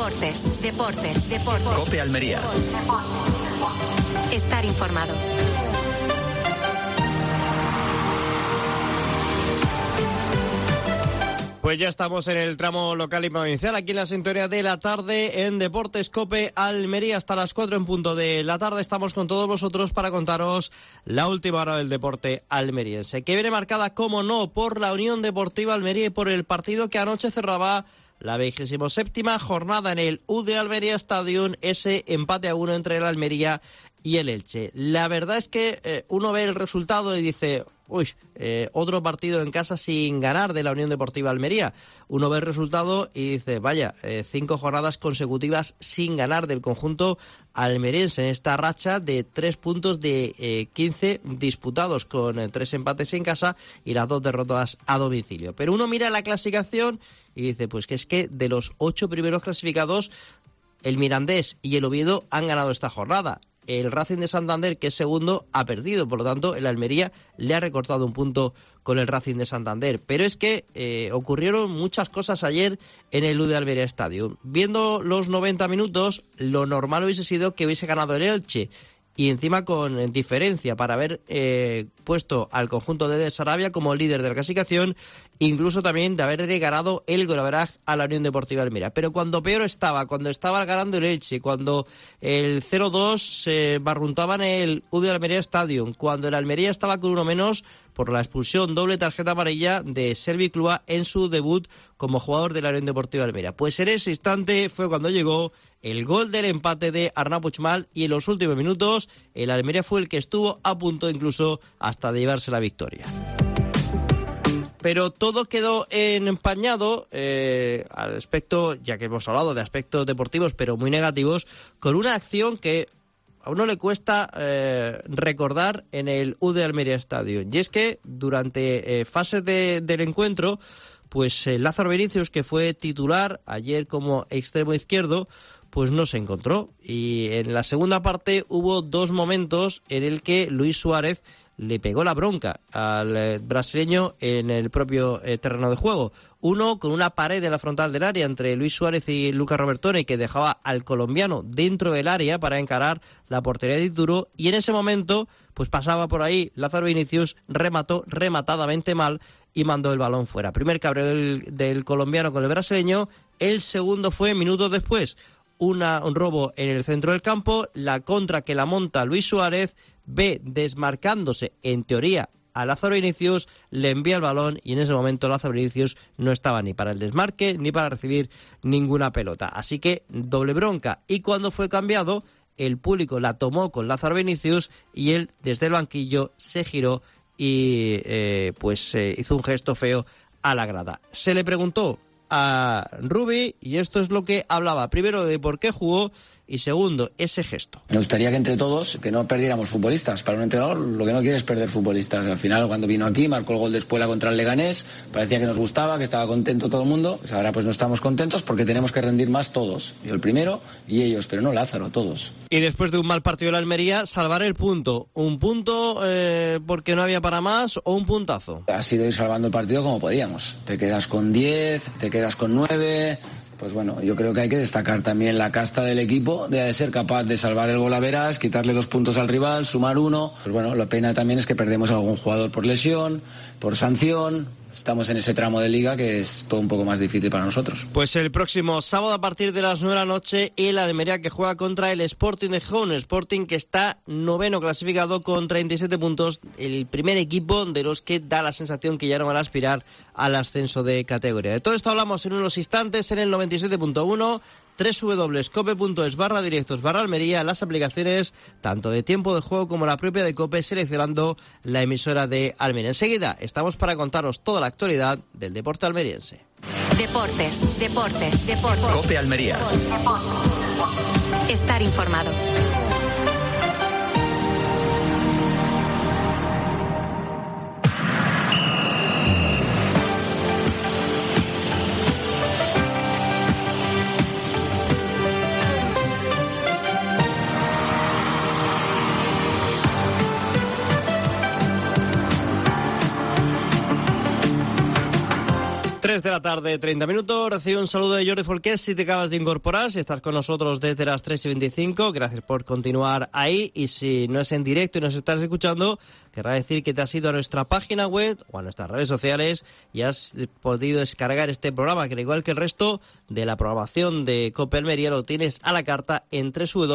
Deportes. COPE Almería. Estar informado. Pues ya estamos en el tramo local y provincial, aquí en la sintonía de la tarde en Deportes COPE Almería. Hasta las 4 en punto de la tarde estamos con todos vosotros para contaros la última hora del deporte almeriense, que viene marcada, como no, por la Unión Deportiva Almería y por el partido que anoche cerraba la 27ª jornada en el UD Almería Stadium, ese empate a 1 entre el Almería y el Elche. La verdad es que uno ve el resultado y dice: otro partido en casa sin ganar de la Unión Deportiva Almería. Uno ve el resultado y dice: vaya, 5 jornadas consecutivas sin ganar del conjunto almeriense en esta racha de 3 puntos de 15 disputados, con 3 empates en casa y las 2 derrotas a domicilio. Pero uno mira la clasificación y dice: pues que es que de los 8 primeros clasificados, el Mirandés y el Oviedo han ganado esta jornada. El Racing de Santander, que es segundo, ha perdido. Por lo tanto, el Almería le ha recortado un punto con el Racing de Santander. Pero es que ocurrieron muchas cosas ayer en el UD Almería Stadium. Viendo los 90 minutos, lo normal hubiese sido que hubiese ganado el Elche, y encima con diferencia, para haber puesto al conjunto de Sarabia como líder de la clasificación, incluso también de haberle ganado el golaveraje a la Unión Deportiva Almería. Pero cuando peor estaba, cuando estaba ganando el Elche, cuando el 0-2 se barruntaba en el UD Almería Stadium, cuando el Almería estaba con uno menos por la expulsión, doble tarjeta amarilla de Servi Clua en su debut como jugador de la Unión Deportiva Almería. Pues en ese instante fue cuando llegó el gol del empate de Arnau Puigmal, y en los últimos minutos el Almería fue el que estuvo a punto incluso hasta de llevarse la victoria. Pero todo quedó empañado al aspecto, ya que hemos hablado de aspectos deportivos pero muy negativos, con una acción que a uno le cuesta recordar en el UD Almería Stadium. Y es que durante fases del encuentro, pues Lázaro Vinicius, que fue titular ayer como extremo izquierdo, pues no se encontró. Y en la segunda parte hubo 2 momentos en el que Luis Suárez le pegó la bronca al brasileño en el propio terreno de juego. Uno con una pared de la frontal del área entre Luis Suárez y Lucas Robertone, que dejaba al colombiano dentro del área para encarar la portería de Dituro, y en ese momento pues pasaba por ahí Lázaro Vinicius, remató rematadamente mal y mandó el balón fuera. Primer cabreo del colombiano con el brasileño. El segundo fue minutos después, un robo en el centro del campo, la contra que la monta Luis Suárez, ve desmarcándose en teoría a Lázaro Vinicius, le envía el balón y en ese momento Lázaro Vinicius no estaba ni para el desmarque ni para recibir ninguna pelota. Así que doble bronca, y cuando fue cambiado el público la tomó con Lázaro Vinicius y él desde el banquillo se giró y hizo un gesto feo a la grada. Se le preguntó a Rubi y esto es lo que hablaba, primero de por qué jugó y segundo, ese gesto. Me gustaría que entre todos, que no perdiéramos futbolistas. Para un entrenador lo que no quiere es perder futbolistas. Al final, cuando vino aquí, marcó el gol de Espuela contra el Leganés, parecía que nos gustaba, que estaba contento todo el mundo. Pues ahora pues no estamos contentos porque tenemos que rendir más todos. Yo el primero y ellos, pero no Lázaro, todos. Y después de un mal partido de la Almería, salvar el punto. ¿Un punto porque no había para más o un puntazo? Ha sido ir salvando el partido como podíamos. Te quedas con 10, te quedas con 9... Pues bueno, yo creo que hay que destacar también la casta del equipo de ser capaz de salvar el golaveras, quitarle 2 puntos al rival, sumar 1. Pues bueno, la pena también es que perdemos a algún jugador por lesión, por sanción. Estamos en ese tramo de liga que es todo un poco más difícil para nosotros. Pues el próximo sábado a partir de las 9 de la noche, el Almería que juega contra el Sporting de Gijón. Sporting que está 9º clasificado con 37 puntos. El primer equipo de los que da la sensación que ya no van a aspirar al ascenso de categoría. De todo esto hablamos en unos instantes en el 97.1, www.cope.es/directos/Almería, las aplicaciones tanto de tiempo de juego como la propia de Cope, seleccionando la emisora de Almería. Enseguida estamos para contaros toda la actualidad del deporte almeriense. Deportes. COPE Almería. Estar informado. 3 de la tarde, 30 minutos. Recibe un saludo de Jordi Folqués si te acabas de incorporar. Si estás con nosotros desde las 3:25, gracias por continuar ahí. Y si no es en directo y nos estás escuchando, querrá decir que te has ido a nuestra página web o a nuestras redes sociales y has podido descargar este programa, que al igual que el resto de la programación de COPE Almería lo tienes a la carta en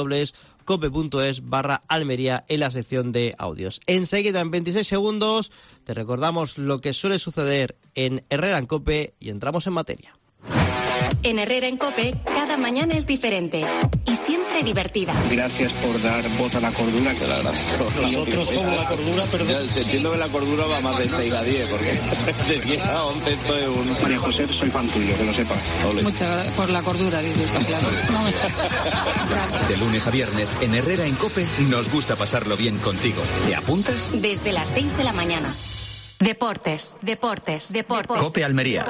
www.cope.es/Almería en la sección de audios. Enseguida, en 26 segundos, te recordamos lo que suele suceder en Herrera en COPE y entramos en materia. En Herrera en COPE, cada mañana es diferente y siempre divertida. Gracias por dar voz a la cordura. Que la verdad, nosotros con la cordura, perdón. Entiendo que la cordura va más de 6 a 10, porque de 10 a 11 esto es un... María José, soy fan tuyo, que lo sepas. Muchas gracias por la cordura, dices, claro. Gracias. De lunes a viernes, en Herrera en COPE, nos gusta pasarlo bien contigo. ¿Te apuntas? Desde las 6 de la mañana. Deportes. COPE Almería.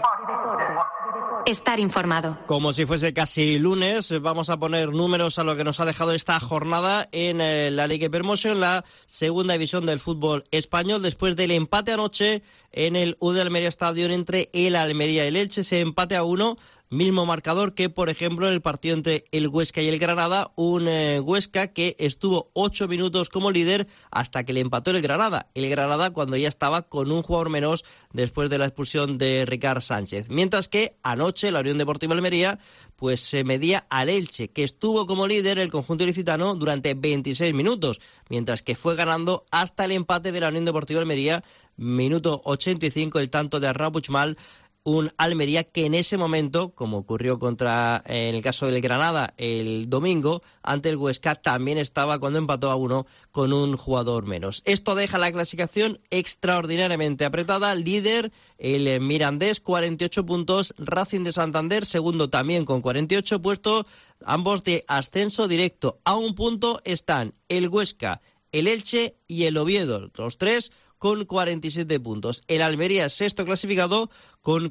Estar informado. Como si fuese casi lunes, vamos a poner números a lo que nos ha dejado esta jornada en la Liga Promotion, la segunda división del fútbol español, después del empate anoche en el UD Almería Stadium entre el Almería y el Elche. Ese empate a 1, mismo marcador que, por ejemplo, en el partido entre el Huesca y el Granada, un Huesca que estuvo 8 minutos como líder hasta que le empató el Granada. El Granada cuando ya estaba con un jugador menos después de la expulsión de Ricard Sánchez. Mientras que anoche la Unión Deportiva Almería pues se medía al Elche, que estuvo como líder el conjunto ilicitano durante 26 minutos, mientras que fue ganando hasta el empate de la Unión Deportiva Almería, minuto 85, el tanto de Arnau Puigmal. Un Almería que en ese momento, como ocurrió en el caso del Granada el domingo, ante el Huesca, también estaba cuando empató a 1 con un jugador menos. Esto deja la clasificación extraordinariamente apretada. Líder el Mirandés, 48 puntos. Racing de Santander, segundo también con 48 puestos. Ambos de ascenso directo. A un punto están el Huesca, el Elche y el Oviedo. Los tres con 47 puntos. El Almería es sexto clasificado con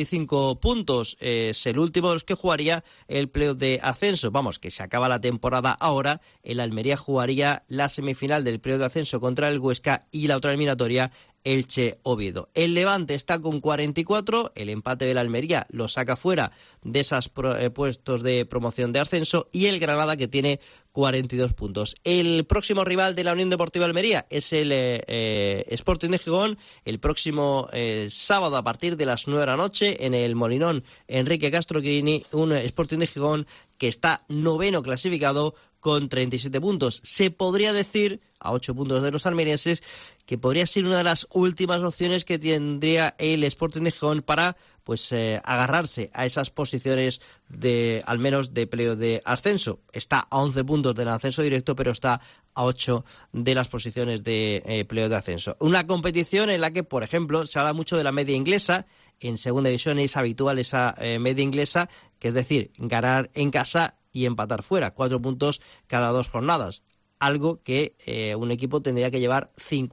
45 puntos. Es el último de los que jugaría el playoff de ascenso. Vamos, que se acaba la temporada ahora. El Almería jugaría la semifinal del playoff de ascenso contra el Huesca y la otra eliminatoria Elche-Oviedo. El Levante está con 44, el empate del Almería lo saca fuera de esos puestos de promoción de ascenso, y el Granada, que tiene 42 puntos. El próximo rival de la Unión Deportiva Almería es el Sporting de Gijón, el próximo sábado a partir de las 9 de la noche en el Molinón Enrique Castro Quirini, un Sporting de Gijón que está noveno clasificado con 37 puntos. Se podría decir, a 8 puntos de los almerienses, que podría ser una de las últimas opciones que tendría el Sporting de Gijón para agarrarse a esas posiciones de, al menos, de playoff de ascenso. Está a 11 puntos del ascenso directo, pero está a 8 de las posiciones de playoff de ascenso. Una competición en la que, por ejemplo, se habla mucho de la media inglesa. En segunda división es habitual esa media inglesa, que es decir, ganar en casa y empatar fuera, 4 puntos cada 2 jornadas. Algo que un equipo tendría que llevar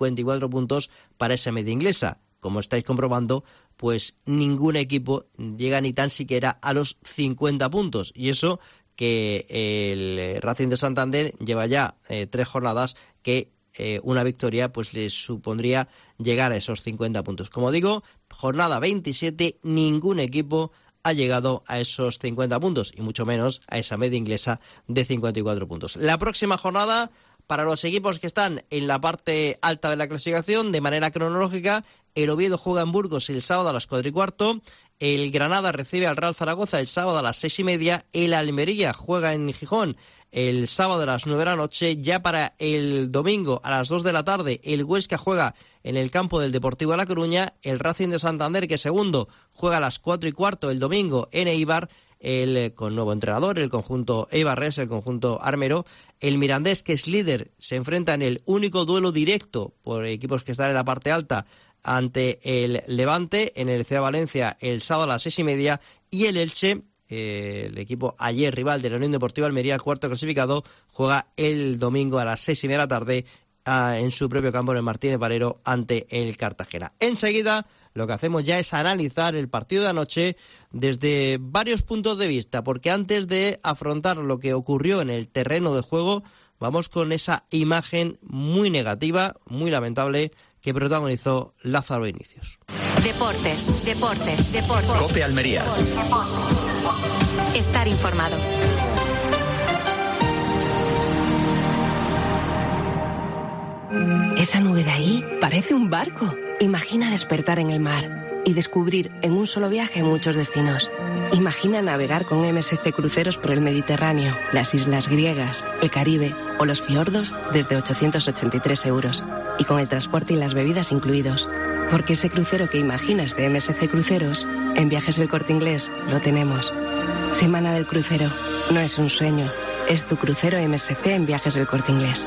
54 puntos para esa media inglesa. Como estáis comprobando, pues ningún equipo llega ni tan siquiera a los 50 puntos. Y eso que el Racing de Santander lleva ya 3 jornadas que una victoria pues les supondría llegar a esos 50 puntos. Como digo, jornada 27, ningún equipo ha llegado a esos 50 puntos y mucho menos a esa media inglesa de 54 puntos. La próxima jornada, para los equipos que están en la parte alta de la clasificación, de manera cronológica, el Oviedo juega en Burgos el sábado a las 4:15, el Granada recibe al Real Zaragoza el sábado a las 6:30, el Almería juega en Gijón el sábado a las 9 de la noche. Ya para el domingo a las 2 de la tarde, el Huesca juega en el campo del Deportivo de La Coruña, el Racing de Santander, que segundo, juega a las 4:15 el domingo en Eibar, con nuevo entrenador, el conjunto eibarrés, el conjunto armero. El Mirandés, que es líder, se enfrenta en el único duelo directo por equipos que están en la parte alta ante el Levante en el CEA Valencia el sábado a las 6:30, y el Elche, el equipo ayer rival de la Unión Deportiva Almería, el cuarto clasificado, juega el domingo a las 6:30 de la tarde en su propio campo en el Martínez Valero ante el Cartagena. Enseguida lo que hacemos ya es analizar el partido de anoche desde varios puntos de vista, porque antes de afrontar lo que ocurrió en el terreno de juego, vamos con esa imagen muy negativa, muy lamentable, que protagonizó Lázaro Vinicius. Deportes. COPE Almería. Estar informado. Esa nube de ahí parece un barco. Imagina despertar en el mar y descubrir en un solo viaje muchos destinos. Imagina navegar con MSC Cruceros por el Mediterráneo, las islas griegas, el Caribe o los fiordos desde 883 euros. Y con el transporte y las bebidas incluidos. Porque ese crucero que imaginas de MSC Cruceros, en Viajes del Corte Inglés lo tenemos. Semana del crucero. No es un sueño. Es tu crucero MSC en Viajes del Corte Inglés.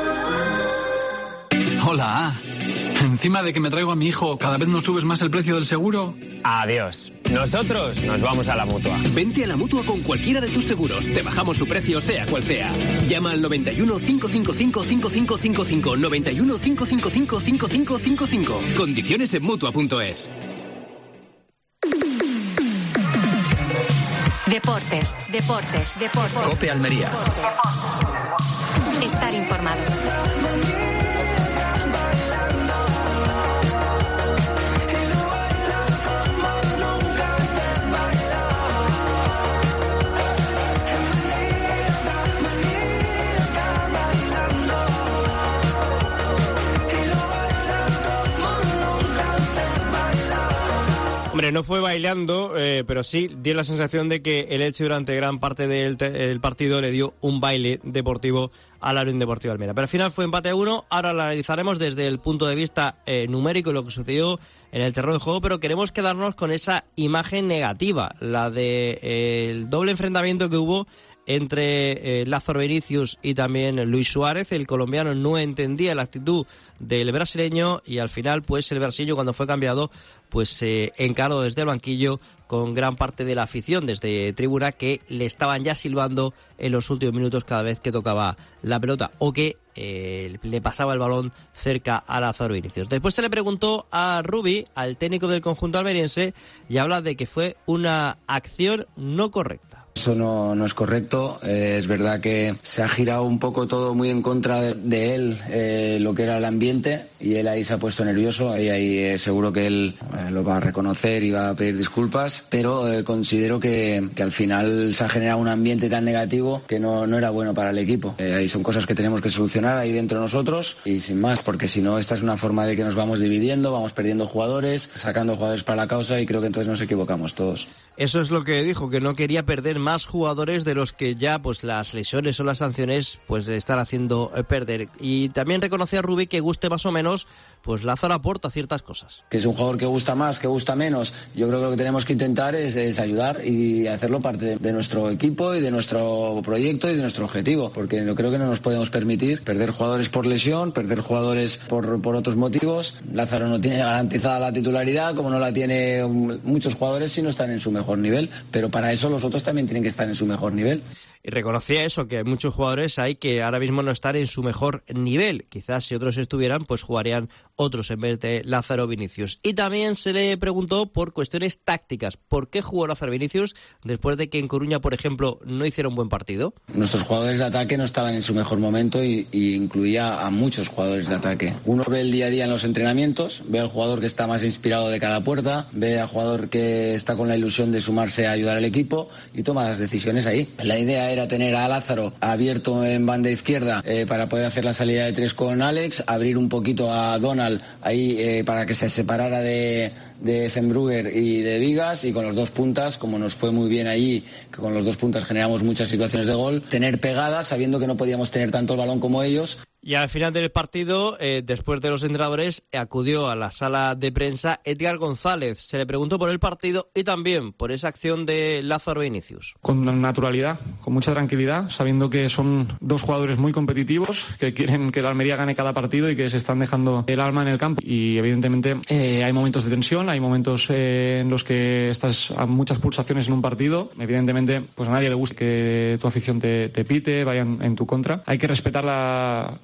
Hola. Encima de que me traigo a mi hijo, ¿cada vez nos subes más el precio del seguro? Adiós. Nosotros nos vamos a la Mutua. Vente a la Mutua con cualquiera de tus seguros. Te bajamos su precio, sea cual sea. Llama al 91 555 5555. 91 555 5555. Condiciones en Mutua.es. Deportes. COPE Almería. Estar informado. Hombre, no fue bailando, pero sí dio la sensación de que el Elche durante gran parte del partido le dio un baile deportivo a la Unión Deportiva Almería. Pero al final fue empate a 1, ahora lo analizaremos desde el punto de vista numérico y lo que sucedió en el terreno de juego, pero queremos quedarnos con esa imagen negativa, la de el doble enfrentamiento que hubo entre Lázaro Vinicius y también Luis Suárez. El colombiano no entendía la actitud del brasileño y al final pues el brasileño, cuando fue cambiado, pues se encaró desde el banquillo con gran parte de la afición desde tribuna, que le estaban ya silbando en los últimos minutos cada vez que tocaba la pelota o que le pasaba el balón cerca a Lázaro Vinicius. Después se le preguntó a Rubi, al técnico del conjunto almeriense, y habla de que fue una acción no correcta. Eso no es correcto. Es verdad que se ha girado un poco todo muy en contra de él, lo que era el ambiente, y él ahí se ha puesto nervioso, y ahí seguro que él lo va a reconocer y va a pedir disculpas, pero considero que al final se ha generado un ambiente tan negativo que no era bueno para el equipo. Ahí son cosas que tenemos que solucionar ahí dentro de nosotros y sin más, porque si no, esta es una forma de que nos vamos dividiendo, vamos perdiendo jugadores, sacando jugadores para la causa, y creo que entonces nos equivocamos todos. Eso es lo que dijo, que no quería perder más jugadores de los que ya pues las lesiones o las sanciones pues le están haciendo perder. Y también reconocía a Rubí que guste más o menos, pues Lázaro aporta ciertas cosas. Que es un jugador que gusta más, que gusta menos. Yo creo que lo que tenemos que intentar es ayudar y hacerlo parte de nuestro equipo y de nuestro proyecto y de nuestro objetivo, porque yo creo que no nos podemos permitir perder jugadores por lesión, perder jugadores por otros motivos. Lázaro no tiene garantizada la titularidad, como no la tiene muchos jugadores si no están en su mejor nivel, pero para eso los otros también tienen que estar en su mejor nivel. Y reconocía eso, que hay muchos jugadores ahí que ahora mismo no están en su mejor nivel. Quizás si otros estuvieran, pues jugarían otros en vez de Lázaro Vinicius. Y también se le preguntó por cuestiones tácticas. ¿Por qué jugó Lázaro Vinicius después de que en Coruña, por ejemplo, no hiciera un buen partido? Nuestros jugadores de ataque no estaban en su mejor momento y incluía a muchos jugadores de ataque. Uno ve el día a día en los entrenamientos, ve al jugador que está más inspirado de cada puerta, ve al jugador que está con la ilusión de sumarse a ayudar al equipo y toma las decisiones ahí. La idea era tener a Lázaro abierto en banda izquierda para poder hacer la salida de tres con Alex, abrir un poquito a Donald ahí para que se separara de Fenbrugger y de Vigas, y con los dos puntas, como nos fue muy bien allí, que con los dos puntas generamos muchas situaciones de gol, tener pegadas sabiendo que no podíamos tener tanto el balón como ellos. Y al final del partido, después de los entrenadores, acudió a la sala de prensa Edgar González. Se le preguntó por el partido y también por esa acción de Lázaro Vinicius. Con naturalidad, con mucha tranquilidad, sabiendo que son dos jugadores muy competitivos, que quieren que la Almería gane cada partido y que se están dejando el alma en el campo. Y evidentemente hay momentos de tensión, hay momentos en los que estás a muchas pulsaciones en un partido. Evidentemente, pues a nadie le gusta que tu afición te pite, vayan en tu contra. Hay que respetar la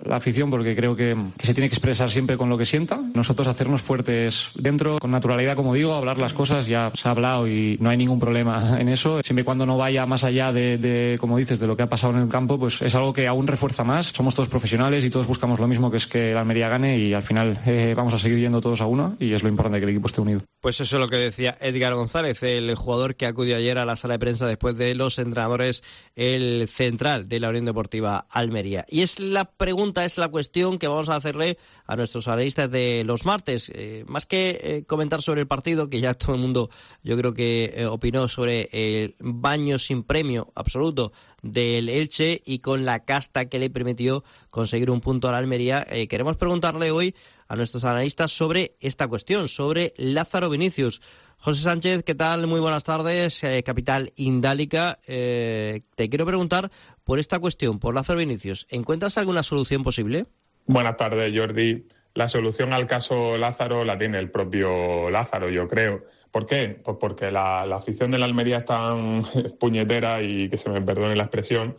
la afición, porque creo que se tiene que expresar siempre con lo que sienta. Nosotros hacernos fuertes dentro, con naturalidad, como digo, hablar las cosas, ya se ha hablado y no hay ningún problema en eso. Siempre y cuando no vaya más allá de, como dices, de lo que ha pasado en el campo, pues es algo que aún refuerza más. Somos todos profesionales y todos buscamos lo mismo, que es que la Almería gane, y al final vamos a seguir yendo todos a uno, y es lo importante, que el equipo esté unido. Pues eso es lo que decía Edgar González, el jugador que acudió ayer a la sala de prensa después de los entrenadores, el central de la Unión Deportiva Almería. Y es la pregunta, es la cuestión que vamos a hacerle a nuestros analistas de los martes. Más que comentar sobre el partido, que ya todo el mundo yo creo que opinó sobre el baño sin premio absoluto del Elche y con la casta que le permitió conseguir un punto a la Almería, queremos preguntarle hoy a nuestros analistas sobre esta cuestión, sobre Lázaro Vinicius. José Sánchez, ¿qué tal? Muy buenas tardes, capital Indálica. Te quiero preguntar por esta cuestión, por Lázaro Vinicius. ¿Encuentras alguna solución posible? Buenas tardes, Jordi. La solución al caso Lázaro la tiene el propio Lázaro, yo creo. ¿Por qué? Pues porque la afición de la Almería es tan puñetera, y que se me perdone la expresión,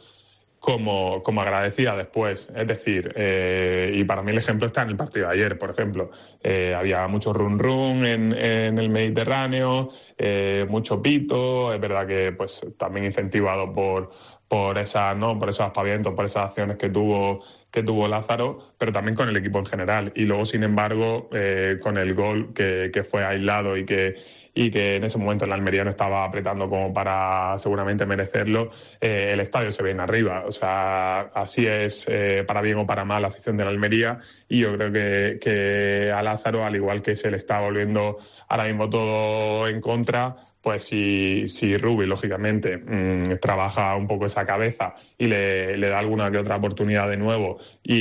como agradecida después. Es decir, y para mí el ejemplo está en el partido de ayer, por ejemplo. Había mucho run en el Mediterráneo, mucho pito. Es verdad que pues también incentivado por esos aspavientos, por esas acciones que tuvo Lázaro, pero también con el equipo en general. Y luego, sin embargo, con el gol que fue aislado y que en ese momento el Almería no estaba apretando como para seguramente merecerlo, el estadio se viene arriba. O sea, así es, para bien o para mal, la afición de la Almería. Y yo creo que a Lázaro, al igual que se le está volviendo ahora mismo todo en contra, pues si Rubi, lógicamente, trabaja un poco esa cabeza y le da alguna que otra oportunidad de nuevo,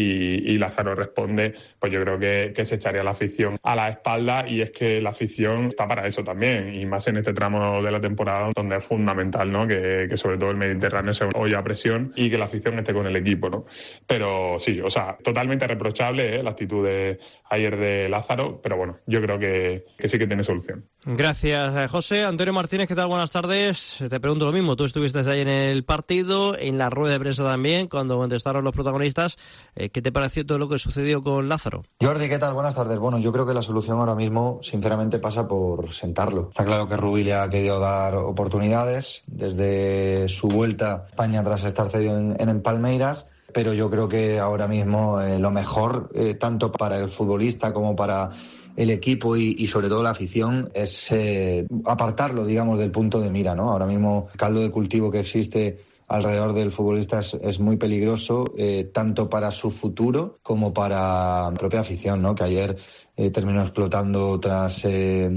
y Lázaro responde, pues yo creo que se echaría la afición a la espalda. Y es que la afición está para eso también, y más en este tramo de la temporada donde es fundamental, ¿no? Que sobre todo el Mediterráneo se oye a presión y que la afición esté con el equipo, ¿no? Pero sí, o sea, totalmente reprochable la actitud de ayer de Lázaro, pero bueno, yo creo que sí que tiene solución. Gracias, José. Antonio Martínez, ¿qué tal? Buenas tardes. Te pregunto lo mismo. Tú estuviste ahí en el partido, en la rueda de prensa también, cuando contestaron los protagonistas. ¿Qué te pareció todo lo que sucedió con Lázaro? Jordi, ¿qué tal? Buenas tardes. Bueno, yo creo que la solución ahora mismo, sinceramente, pasa por sentarlo. Está claro que Rubi le ha querido dar oportunidades desde su vuelta a España tras estar cedido en Palmeiras, pero yo creo que ahora mismo lo mejor, tanto para el futbolista como para el equipo y sobre todo la afición, es apartarlo, digamos, del punto de mira, ¿no? Ahora mismo el caldo de cultivo que existe alrededor del futbolista es muy peligroso, tanto para su futuro como para la propia afición, ¿no? Que ayer terminó explotando tras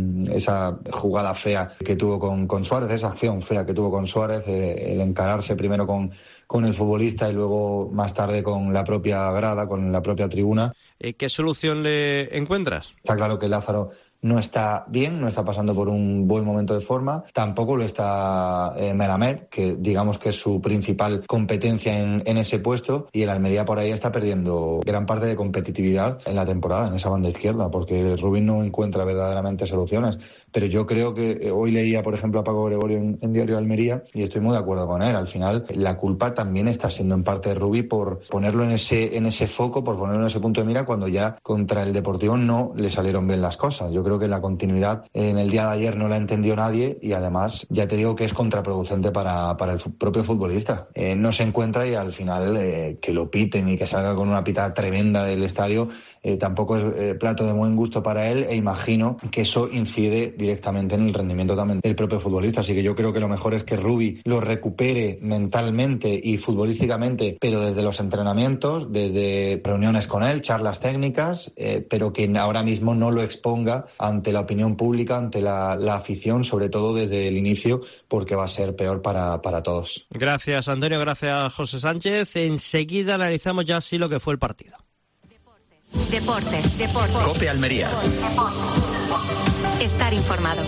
esa jugada fea que tuvo con Suárez, esa acción fea que tuvo con Suárez, el encararse primero con el futbolista y luego más tarde con la propia grada, con la propia tribuna. ¿Qué solución le encuentras? Está claro que Lázaro no está bien, no está pasando por un buen momento de forma. Tampoco lo está Melamed, que digamos que es su principal competencia en ese puesto, y el Almería por ahí está perdiendo gran parte de competitividad en la temporada, en esa banda izquierda, porque Rubín no encuentra verdaderamente soluciones. Pero yo creo que hoy leía, por ejemplo, a Paco Gregorio en Diario de Almería, y estoy muy de acuerdo con él. Al final, la culpa también está siendo en parte de Rubí por ponerlo en ese foco, por ponerlo en ese punto de mira, cuando ya contra el Deportivo no le salieron bien las cosas. Yo creo que la continuidad en el día de ayer no la entendió nadie, y además ya te digo que es contraproducente para el propio futbolista. No se encuentra, y al final que lo piten y que salga con una pitada tremenda del estadio tampoco es plato de buen gusto para él, e imagino que eso incide directamente en el rendimiento también del propio futbolista. Así que yo creo que lo mejor es que Rubi lo recupere mentalmente y futbolísticamente, pero desde los entrenamientos, desde reuniones con él, charlas técnicas, pero que ahora mismo no lo exponga ante la opinión pública, ante la afición, sobre todo desde el inicio, porque va a ser peor para todos. Gracias, Antonio. Gracias, José Sánchez. Enseguida analizamos ya así lo que fue el partido. Deportes. COPE Almería. Estar informado.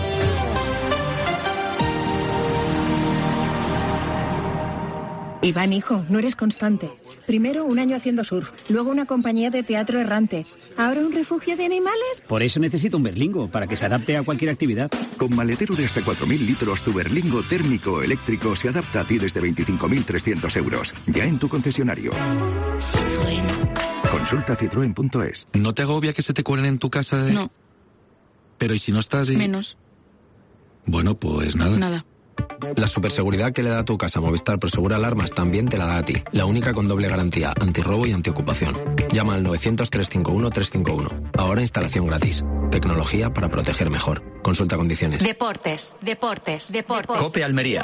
Iván, hijo, no eres constante. Primero 1 año haciendo surf, luego una compañía de teatro errante, ahora un refugio de animales. Por eso necesito un Berlingo, para que se adapte a cualquier actividad. Con maletero de hasta 4.000 litros, tu Berlingo térmico o eléctrico se adapta a ti desde 25.300 euros. Ya en tu concesionario. Citroën. Consulta citroen.es. ¿No te agobia que se te cuelen en tu casa de...? No. Pero ¿y si no estás...? Menos. Bueno, pues nada. Nada. La superseguridad que le da a tu casa Movistar Prosegura Alarmas también te la da a ti. La única con doble garantía, antirrobo y antiocupación. Llama al 900-351-351. Ahora instalación gratis. Tecnología para proteger mejor. Consulta condiciones. Deportes. COPE Almería.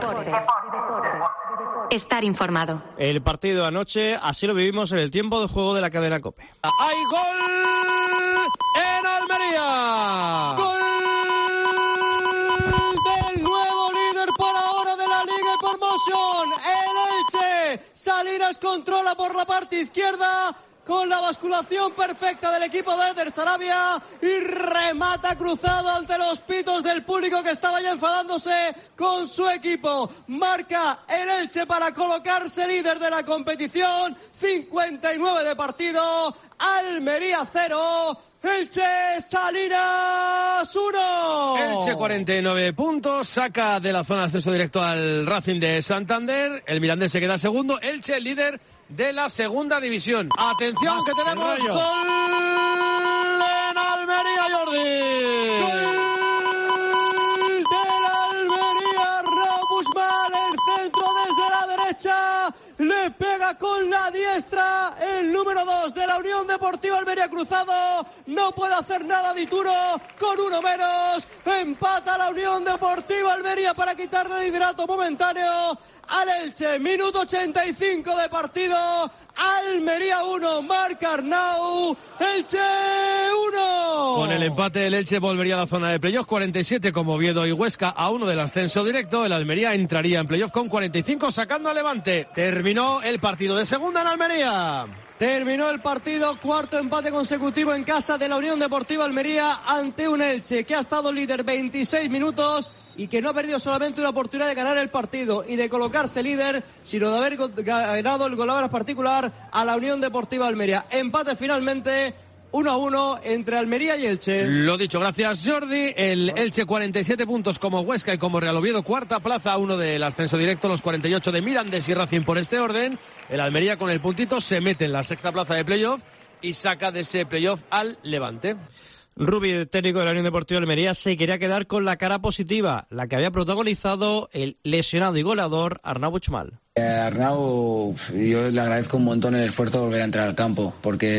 Estar informado. El partido de anoche, así lo vivimos en el tiempo de juego de la cadena COPE. ¡Hay gol en Almería! ¡Gol del nuevo líder por ahora de la Liga y Promotion! El Elche. Salinas controla por la parte izquierda con la basculación perfecta del equipo de Eder Sarabia y remata cruzado ante los pitos del público que estaba ya enfadándose con su equipo. Marca el Elche para colocarse líder de la competición. 59 de partido, Almería 0. Elche Salinas 1. Elche 49 puntos, saca de la zona de acceso directo al Racing de Santander. El Mirandés se queda segundo. Elche líder de la segunda división. Atención que tenemos gol en Almería, Jordi. Gol del Almería, Raúl Bushman, el centro desde la derecha. Le pega con la diestra el número 2 de la Unión Deportiva Almería cruzado. No puede hacer nada Dituro con uno menos. Empata la Unión Deportiva Almería para quitarle el liderato momentáneo al Elche. Minuto 85 de partido. Almería 1, marca Arnau, Elche 1. Con el empate el Elche volvería a la zona de playoff, 47 como Oviedo y Huesca a 1 del ascenso directo. El Almería entraría en playoff con 45 sacando a Levante. Terminó el partido de segunda en Almería. Terminó el partido, cuarto empate consecutivo en casa de la Unión Deportiva Almería ante un Elche que ha estado líder 26 minutos y que no ha perdido solamente una oportunidad de ganar el partido y de colocarse líder, sino de haber ganado el gol particular a la Unión Deportiva Almería. Empate finalmente 1-1 entre Almería y Elche. Lo dicho, gracias Jordi. El Elche 47 puntos como Huesca y como Real Oviedo, cuarta plaza, 1 del ascenso directo, los 48 de Mirandés y Racing por este orden. El Almería con el puntito se mete en la sexta plaza de playoff y saca de ese playoff al Levante. Rubi, el técnico de la Unión Deportiva Almería, se quería quedar con la cara positiva, la que había protagonizado el lesionado y goleador Arnau Buchmal. Arnau, yo le agradezco un montón el esfuerzo de volver a entrar al campo, porque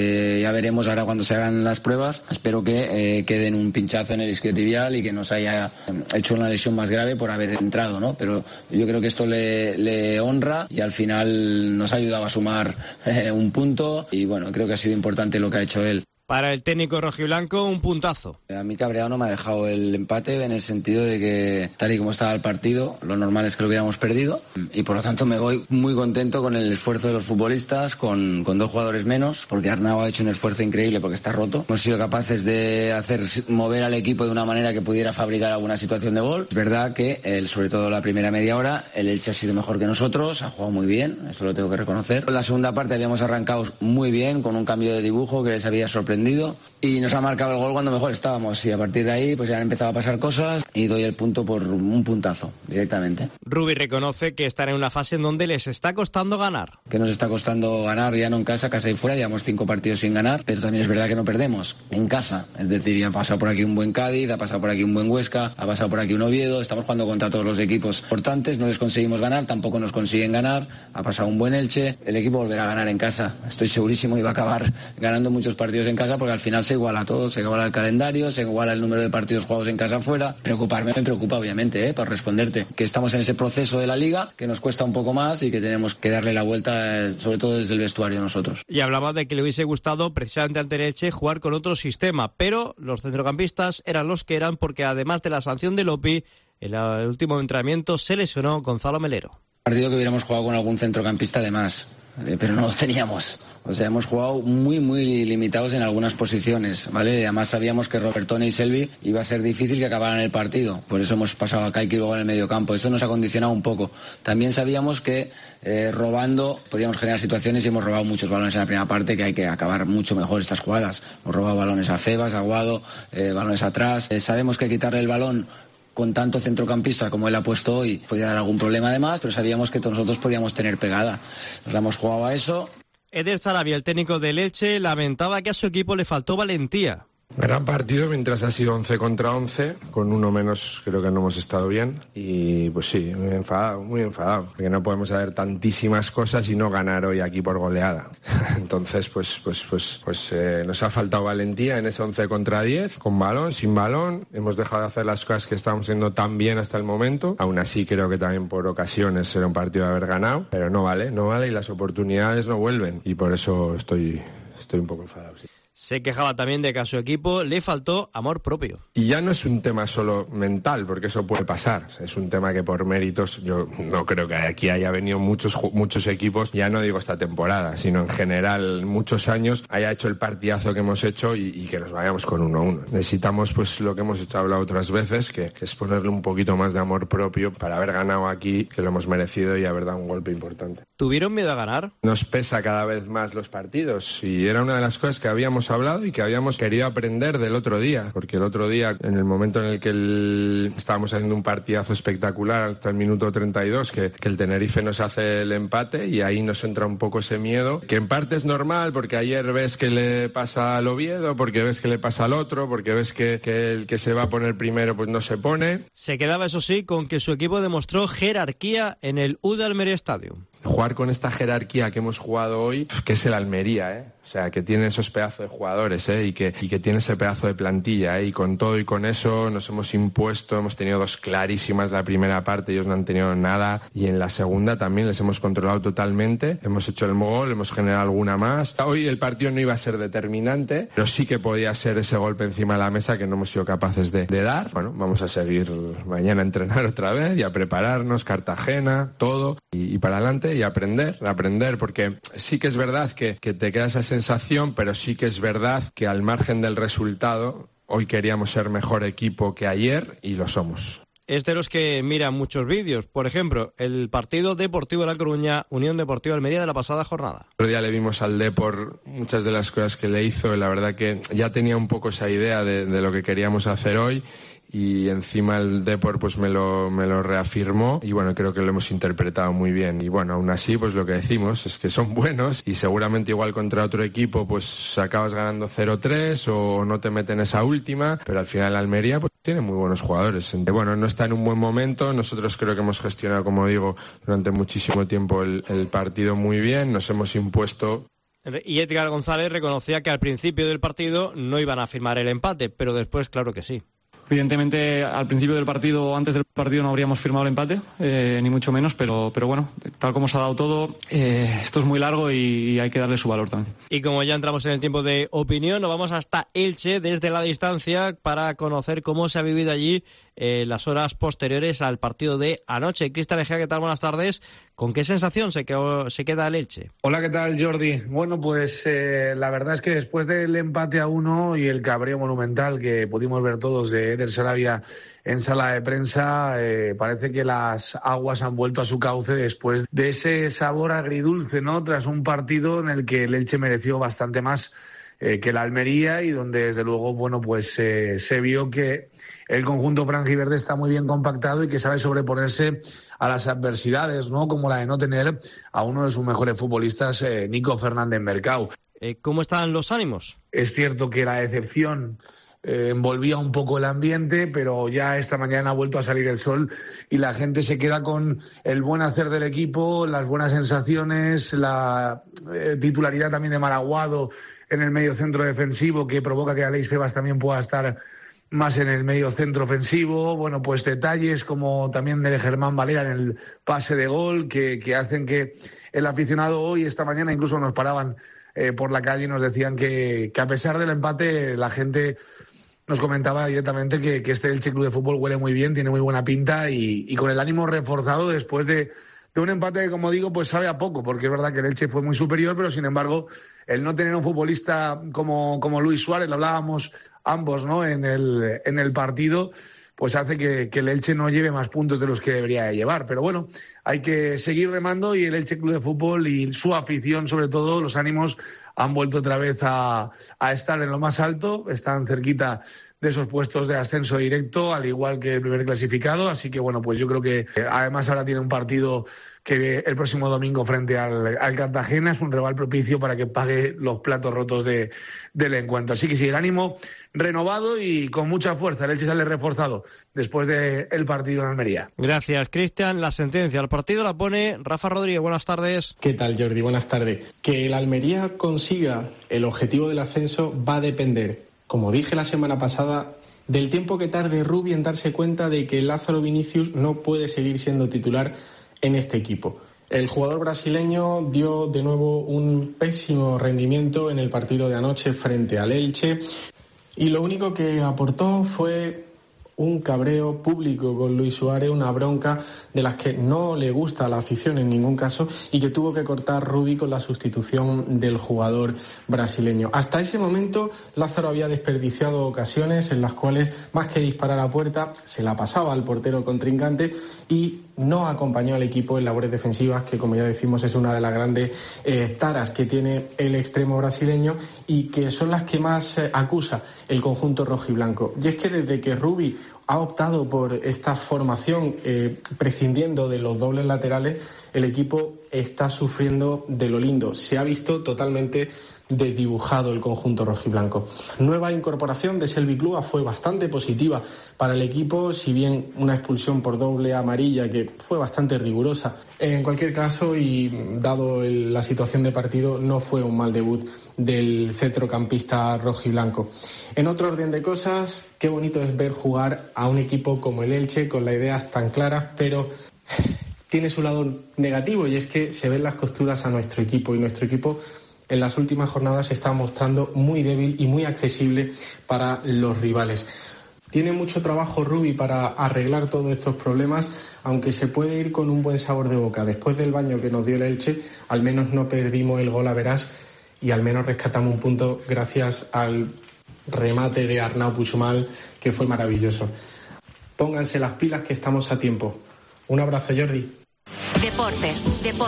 ya veremos ahora cuando se hagan las pruebas. Espero que queden un pinchazo en el isquiotibial y que nos haya hecho una lesión más grave por haber entrado, ¿no? Pero yo creo que esto le honra y al final nos ha ayudado a sumar un punto y bueno, creo que ha sido importante lo que ha hecho él. Para el técnico rojiblanco, un puntazo. A mí cabreado no me ha dejado el empate en el sentido de que, tal y como estaba el partido, lo normal es que lo hubiéramos perdido y por lo tanto me voy muy contento con el esfuerzo de los futbolistas, con 2 jugadores menos, porque Arnau ha hecho un esfuerzo increíble porque está roto. Hemos sido capaces de hacer mover al equipo de una manera que pudiera fabricar alguna situación de gol. Es verdad que, sobre todo la primera media hora, el Elche ha sido mejor que nosotros, ha jugado muy bien, esto lo tengo que reconocer. En la segunda parte habíamos arrancado muy bien, con un cambio de dibujo que les había sorprendido y nos ha marcado el gol cuando mejor estábamos y a partir de ahí pues ya han empezado a pasar cosas y doy el punto por un puntazo directamente. Rubi reconoce que están en una fase en donde les está costando ganar. Que nos está costando ganar ya no en casa y fuera, llevamos 5 partidos sin ganar, pero también es verdad que no perdemos en casa, es decir, ya ha pasado por aquí un buen Cádiz, ha pasado por aquí un buen Huesca, ha pasado por aquí un Oviedo, estamos jugando contra todos los equipos importantes, no les conseguimos ganar, tampoco nos consiguen ganar, ha pasado un buen Elche, el equipo volverá a ganar en casa, estoy segurísimo y va a acabar ganando muchos partidos en casa porque al final se iguala todo, se iguala el calendario, se iguala el número de partidos jugados en casa afuera. Preocuparme me preocupa obviamente, por responderte, que estamos en ese proceso de la liga, que nos cuesta un poco más y que tenemos que darle la vuelta, sobre todo desde el vestuario nosotros. Y hablaba de que le hubiese gustado precisamente ante el Elche jugar con otro sistema, pero los centrocampistas eran los que eran porque además de la sanción de Lopi, en el último entrenamiento se lesionó Gonzalo Melero. Partido que hubiéramos jugado con algún centrocampista de más. pero no los teníamos. O sea, hemos jugado muy limitados en algunas posiciones, ¿vale? Y además sabíamos que Robertone y Selvi iba a ser difícil que acabaran el partido. Por eso hemos pasado a Kaiki luego en el mediocampo. Eso nos ha condicionado un poco. También sabíamos que robando podíamos generar situaciones y hemos robado muchos balones en la primera parte, que hay que acabar mucho mejor estas jugadas. Hemos robado balones a Febas, a Aguado, balones atrás. Sabemos que quitarle el balón con tanto centrocampista como él ha puesto hoy podía dar algún problema además, pero sabíamos que nosotros podíamos tener pegada. Nos la hemos jugado a eso. Eder Sarabia, el técnico del Elche, lamentaba que a su equipo le faltó valentía. Gran partido mientras ha sido 11 contra 11, con uno menos creo que no hemos estado bien y pues sí, muy enfadado, porque no podemos saber tantísimas cosas y no ganar hoy aquí por goleada. Entonces pues nos ha faltado valentía en ese 11 contra 10, con balón, sin balón, hemos dejado de hacer las cosas que estábamos haciendo tan bien hasta el momento. Aún así creo que también por ocasiones era un partido de haber ganado, pero no vale y las oportunidades no vuelven y por eso estoy un poco enfadado, sí. Se quejaba también de que a su equipo le faltó amor propio. Y ya no es un tema solo mental, porque eso puede pasar. Es un tema que por méritos, yo no creo que aquí haya venido muchos equipos, ya no digo esta temporada, sino en general muchos años, haya hecho el partidazo que hemos hecho y que nos vayamos con 1-1. Necesitamos pues lo que hemos hablado otras veces, que es ponerle un poquito más de amor propio para haber ganado aquí, que lo hemos merecido y haber dado un golpe importante. ¿Tuvieron miedo a ganar? Nos pesa cada vez más los partidos y era una de las cosas que habíamos hablado y que habíamos querido aprender del otro día, porque el otro día, en el momento en el que estábamos haciendo un partidazo espectacular hasta el minuto 32, que el Tenerife nos hace el empate y ahí nos entra un poco ese miedo, que en parte es normal, porque ayer ves que le pasa al Oviedo, porque ves que le pasa al otro, porque ves que el que se va a poner primero pues no se pone. Se quedaba, eso sí, con que su equipo demostró jerarquía en el U de Almería Stadium. Jugar con esta jerarquía que hemos jugado hoy, que es el Almería, O sea, que tiene esos pedazos de jugadores, y que tiene ese pedazo de plantilla, y con todo y con eso nos hemos impuesto, hemos tenido dos clarísimas la primera parte, ellos no han tenido nada, y en la segunda también les hemos controlado totalmente, hemos hecho el gol, hemos generado alguna más. Hoy el partido no iba a ser determinante, pero sí que podía ser ese golpe encima de la mesa que no hemos sido capaces de dar. Bueno, vamos a seguir mañana a entrenar otra vez y a prepararnos, Cartagena, todo, y para adelante y aprender, porque sí que es verdad que te queda esa sensación, pero sí que es verdad que al margen del resultado, hoy queríamos ser mejor equipo que ayer y lo somos. Es de los que miran muchos vídeos. Por ejemplo, el partido Deportivo de La Coruña, Unión Deportiva Almería de la pasada jornada. El otro día le vimos al Depor muchas de las cosas que le hizo, y la verdad que ya tenía un poco esa idea de lo que queríamos hacer hoy. Y encima el Depor pues me lo reafirmó y bueno, creo que lo hemos interpretado muy bien. Y bueno, aún así pues lo que decimos es que son buenos y seguramente igual contra otro equipo pues acabas ganando 0-3 o no te meten esa última, pero al final Almería pues tiene muy buenos jugadores. Bueno, no está en un buen momento, nosotros creo que hemos gestionado, como digo, durante muchísimo tiempo el partido muy bien, nos hemos impuesto. Y Edgar González reconocía que al principio del partido no iban a firmar el empate, pero después claro que sí. Evidentemente, al principio del partido o antes del partido no habríamos firmado el empate, ni mucho menos, pero bueno, tal como se ha dado todo, esto es muy largo y hay que darle su valor también. Y como ya entramos en el tiempo de opinión, nos vamos hasta Elche desde la distancia para conocer cómo se ha vivido allí las horas posteriores al partido de anoche. Cristian Egea, ¿qué tal? Buenas tardes. ¿Con qué sensación se queda el Elche? Hola, ¿qué tal, Jordi? Bueno, pues la verdad es que después del empate a 1 y el cabreo monumental que pudimos ver todos de Eder Sarabia en sala de prensa, parece que las aguas han vuelto a su cauce después de ese sabor agridulce, ¿no? Tras un partido en el que el Elche mereció bastante más que la Almería y donde desde luego, bueno, pues se vio que el conjunto franjiverde está muy bien compactado y que sabe sobreponerse a las adversidades, ¿no? Como la de no tener a uno de sus mejores futbolistas, Nico Fernández Mercado. ¿Cómo están los ánimos? Es cierto que la decepción envolvía un poco el ambiente, pero ya esta mañana ha vuelto a salir el sol y la gente se queda con el buen hacer del equipo, las buenas sensaciones, la titularidad también de Maraguado en el medio centro defensivo, que provoca que Aleix Febas también pueda estar más en el medio centro ofensivo. Bueno, pues detalles como también el de Germán Valera en el pase de gol que hacen que el aficionado hoy, esta mañana, incluso nos paraban por la calle y nos decían que a pesar del empate la gente nos comentaba directamente que este Elche Club de Fútbol huele muy bien, tiene muy buena pinta y con el ánimo reforzado después de de un empate que, como digo, pues sabe a poco, porque es verdad que el Elche fue muy superior, pero sin embargo, el no tener un futbolista como Luis Suárez, lo hablábamos ambos, ¿no?, en el partido, pues hace que el Elche no lleve más puntos de los que debería de llevar. Pero bueno, hay que seguir remando, y el Elche Club de Fútbol y su afición, sobre todo, los ánimos han vuelto otra vez a estar en lo más alto, están cerquita de esos puestos de ascenso directo, al igual que el primer clasificado. Así que bueno, pues yo creo que además ahora tiene un partido que el próximo domingo frente al Cartagena, es un rival propicio para que pague los platos rotos del encuentro. Así que sí, el ánimo renovado y con mucha fuerza. El Elche sale reforzado después del partido en Almería. Gracias, Cristian. La sentencia al partido la pone Rafa Rodríguez. Buenas tardes. ¿Qué tal, Jordi? Buenas tardes. Que el Almería consiga el objetivo del ascenso va a depender, como dije la semana pasada, del tiempo que tarde Rubi en darse cuenta de que Lázaro Vinícius no puede seguir siendo titular en este equipo. El jugador brasileño dio de nuevo un pésimo rendimiento en el partido de anoche frente al Elche, y lo único que aportó fue un cabreo público con Luis Suárez, una bronca de las que no le gusta a la afición en ningún caso, y que tuvo que cortar Rubi con la sustitución del jugador brasileño. Hasta ese momento Lázaro había desperdiciado ocasiones en las cuales, más que disparar a puerta, se la pasaba al portero contrincante y no acompañó al equipo en labores defensivas, que, como ya decimos, es una de las grandes taras que tiene el extremo brasileño y que son las que más acusa el conjunto rojiblanco. Y es que desde que Rubi ha optado por esta formación, prescindiendo de los dobles laterales, el equipo está sufriendo de lo lindo. Se ha visto totalmente desdibujado el conjunto rojiblanco. Nueva incorporación de Selvi Clua fue bastante positiva para el equipo, si bien una expulsión por doble amarilla que fue bastante rigurosa. En cualquier caso, y dado la situación de partido, no fue un mal debut del centrocampista rojiblanco. En otro orden de cosas, qué bonito es ver jugar a un equipo como el Elche con las ideas tan claras, pero tiene su lado negativo, y es que se ven las costuras a nuestro equipo, y nuestro equipo en las últimas jornadas se está mostrando muy débil y muy accesible para los rivales. Tiene mucho trabajo Rubi para arreglar todos estos problemas, aunque se puede ir con un buen sabor de boca. Después del baño que nos dio el Elche, al menos no perdimos el gol a verás y al menos rescatamos un punto gracias al remate de Arnau Puigmal, que fue maravilloso. Pónganse las pilas, que estamos a tiempo. Un abrazo, Jordi. Deportes.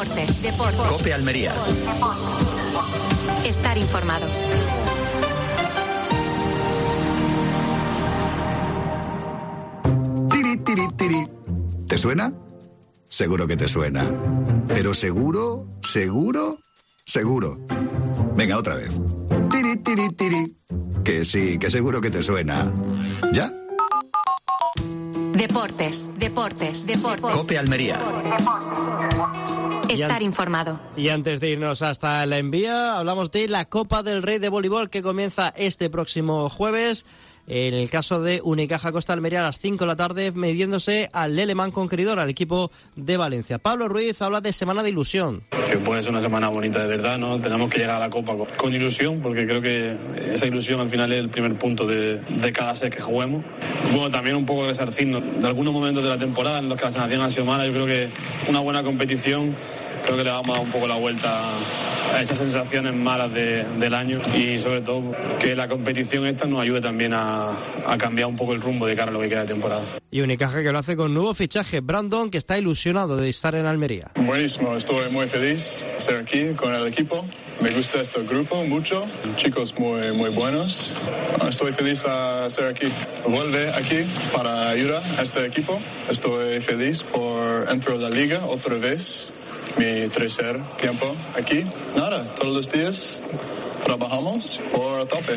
COPE Almería. Estar informado. Tiri, tiri, tiri. ¿Te suena? Seguro que te suena. Pero seguro, seguro, seguro. Venga, otra vez. Tiri, tiri, tiri. Que sí, que seguro que te suena. ¿Ya? Deportes. COPE Almería. Estar informado. Y antes de irnos hasta la envía, hablamos de la Copa del Rey de voleibol, que comienza este próximo jueves. En el caso de Unicaja Costa Almería, a las 5 de la tarde, midiéndose al Leleman Conqueridor, al equipo de Valencia. Pablo Ruiz habla de semana de ilusión. Que puede ser una semana bonita de verdad, ¿no? Tenemos que llegar a la Copa con ilusión, porque creo que esa ilusión al final es el primer punto de cada set que juguemos. Bueno, también un poco resarcirnos de algunos momentos de la temporada en los que la sensación ha sido mala. Yo creo que una buena competición, creo que le vamos a dar un poco la vuelta a esas sensaciones malas del año, y sobre todo que la competición esta nos ayude también a cambiar un poco el rumbo de cara a lo que queda de temporada. Y Unicaja, que lo hace con nuevo fichaje, Brandon, que está ilusionado de estar en Almería. Buenísimo, estoy muy feliz de estar aquí con el equipo. Me gusta este grupo mucho, chicos muy buenos. Estoy feliz de estar aquí. Vuelve aquí para ayudar a este equipo. Estoy feliz por entrar a la liga otra vez. Mi tercer tiempo aquí. Nada, todos los días trabajamos por tope.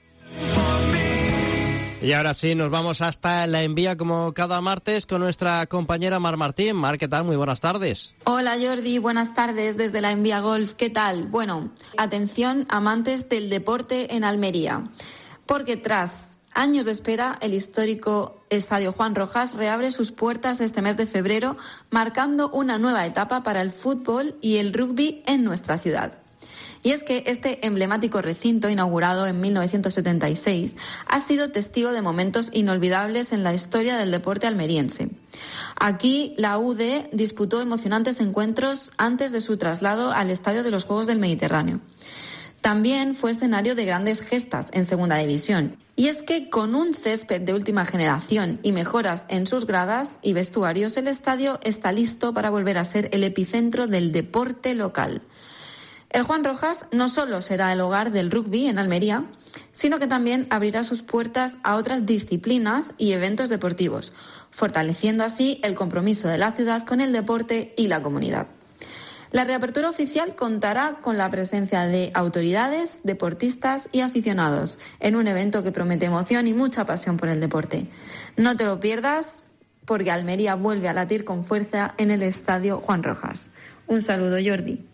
Y ahora sí, nos vamos hasta la envía, como cada martes, con nuestra compañera Mar Martín. Mar, ¿qué tal? Muy buenas tardes. Hola Jordi, buenas tardes desde la Envía Golf. ¿Qué tal? Bueno, atención amantes del deporte en Almería, porque tras años de espera, el histórico Estadio Juan Rojas reabre sus puertas este mes de febrero, marcando una nueva etapa para el fútbol y el rugby en nuestra ciudad. Y es que este emblemático recinto, inaugurado en 1976, ha sido testigo de momentos inolvidables en la historia del deporte almeriense. Aquí, la UD disputó emocionantes encuentros antes de su traslado al Estadio de los Juegos del Mediterráneo. También fue escenario de grandes gestas en Segunda División. Y es que con un césped de última generación y mejoras en sus gradas y vestuarios, el estadio está listo para volver a ser el epicentro del deporte local. El Juan Rojas no solo será el hogar del rugby en Almería, sino que también abrirá sus puertas a otras disciplinas y eventos deportivos, fortaleciendo así el compromiso de la ciudad con el deporte y la comunidad. La reapertura oficial contará con la presencia de autoridades, deportistas y aficionados en un evento que promete emoción y mucha pasión por el deporte. No te lo pierdas, porque Almería vuelve a latir con fuerza en el Estadio Juan Rojas. Un saludo, Jordi.